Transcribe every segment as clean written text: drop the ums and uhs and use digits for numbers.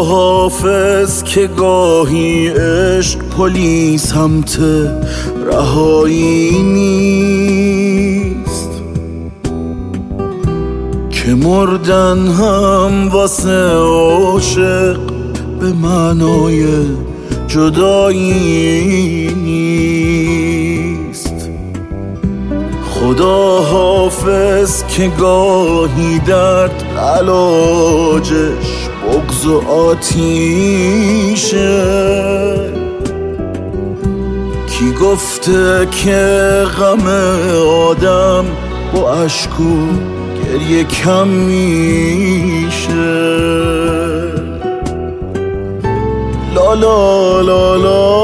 حافظ که گاهی عشق پلی سمت رهایی نیست، که مردن هم واسه عاشق به معنای جدایی نیست. خدا حافظ که گاهی درد علاجش بغض و آتیشه، کی گفته که غم آدم با اشک و گریه کم میشه. لا لا لا لا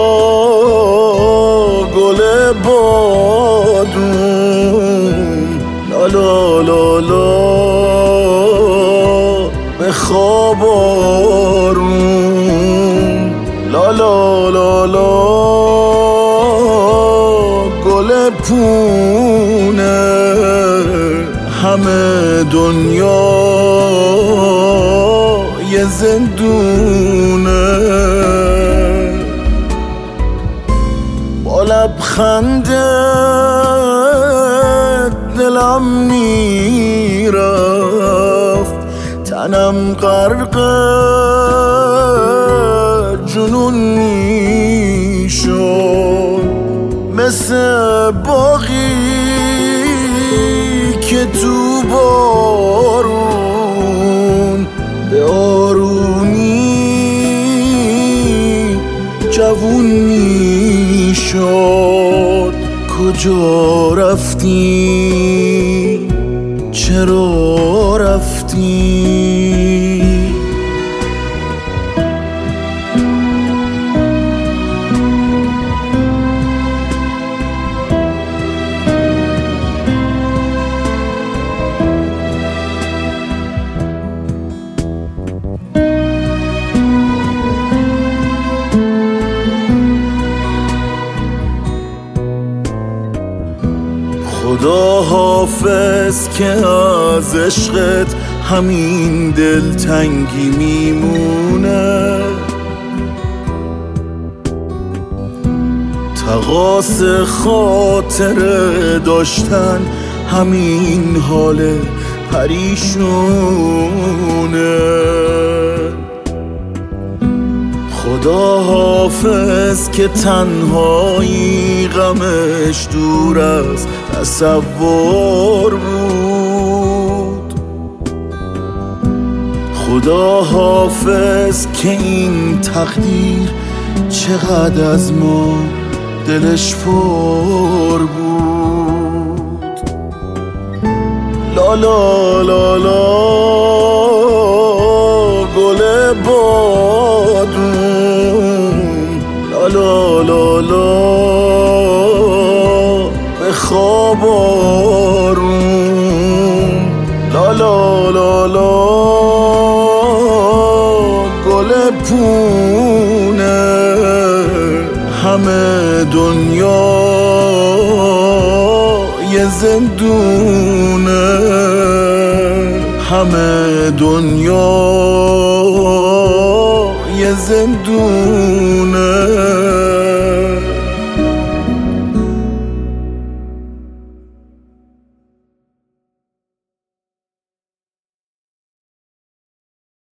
گل بادون، لا لا لا لا به خواب آروم، لا لا لا لا گل پونه، همه دنیا یه زندونه. با لبخنده دلم میرفت، تنم غرق جنون میشد، مثل باغی که تو بارون به آرومی جوون میشد. کجا رفتی؟ چرا رفتی؟ خدا حافظ که از عشقت همین دلتنگی میمونه، تقاص خاطر داشتن همین حال پریشونه. خدا حافظ که تنهایی غمش دور از تصور بود. خدا حافظ که این تقدیر چقدر از ما دلش پر بود. لا لا لا لا گل بادون، لا لا لا لا به خواب آروم، لا لا لا لا گل پونه، همه دنیا یه زندونه، همه دنیا یه زندونه.